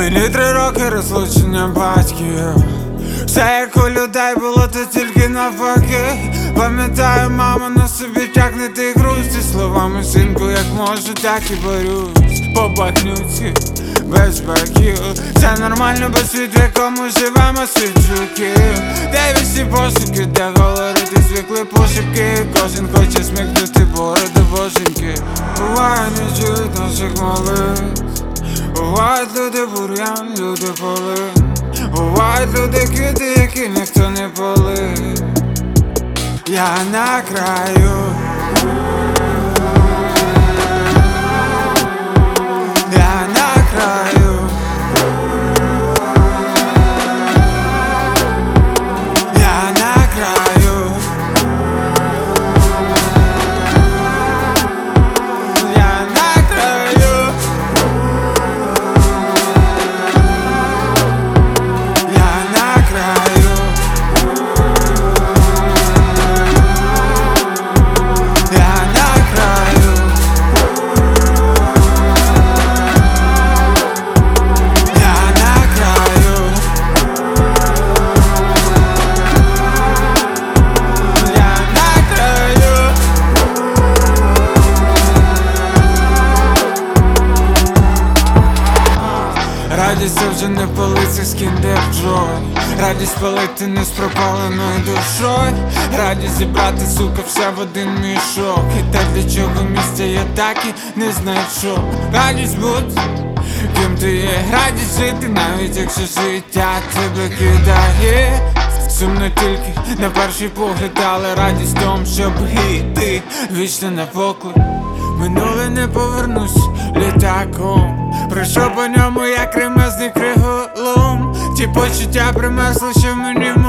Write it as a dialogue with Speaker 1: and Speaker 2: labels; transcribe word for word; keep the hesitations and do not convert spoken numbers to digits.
Speaker 1: Мені три роки розлучення батьків. Все як у людей було, то тільки навпаки. Пам'ятаю, мама на собі тягне ти груз. Зі словами синку, як можу, так і борюсь. По блатнюці, без баків. Це нормально, бо світ, в якому живемо, світ жуків. Де всі пошуки, де говорити звикли пошепки. Кожен хоче смикнути бороду боженьки. Буває, не чують наших молитв. Бувають люди бур'ян, люди полин. Бувають люди квіти, які ніхто не полив. Я на краю. Я на краю. Я на краю. Я на краю. Я на краю. Я на краю. Я на краю. Я на краю. Радість це вже не полиці з Kinder Joy. Радість палити не з пропаленою душою. Радість зібрати, сука, все в один мішок. І те, для чого місця я так і не знайшов. Радість бути, ким ти є. Радість жити, навіть якщо життя тебе кидає. Сумно тільки на перший погляд, але радість в тому, щоб йти вічно на поклик. Минуле не повернусь літаком. Пройшов по ньому, як ремезний криголом. Ті почуття примерзли, що мені